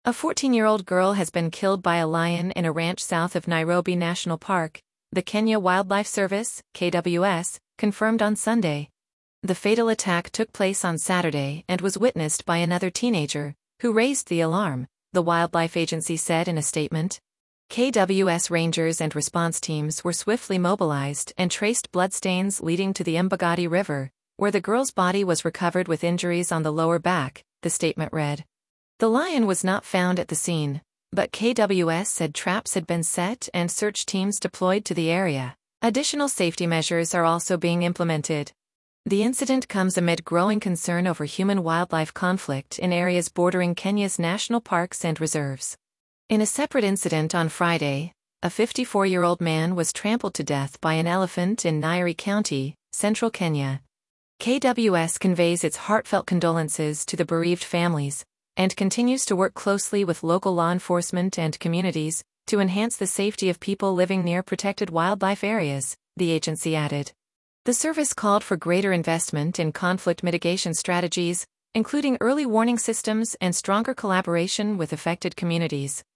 A 14-year-old girl has been killed by a lion in a ranch south of Nairobi National Park, the Kenya Wildlife Service, KWS, confirmed on Sunday. The fatal attack took place on Saturday and was witnessed by another teenager, who raised the alarm, the wildlife agency said in a statement. KWS rangers and response teams were swiftly mobilized and traced bloodstains leading to the Mbagati River, where the girl's body was recovered with injuries on the lower back, the statement read. The lion was not found at the scene, but KWS said traps had been set and search teams deployed to the area. Additional safety measures are also being implemented. The incident comes amid growing concern over human-wildlife conflict in areas bordering Kenya's national parks and reserves. In a separate incident on Friday, a 54-year-old man was trampled to death by an elephant in Nyeri County, central Kenya. KWS conveys its heartfelt condolences to the bereaved families and continues to work closely with local law enforcement and communities to enhance the safety of people living near protected wildlife areas, the agency added. The service called for greater investment in conflict mitigation strategies, including early warning systems and stronger collaboration with affected communities.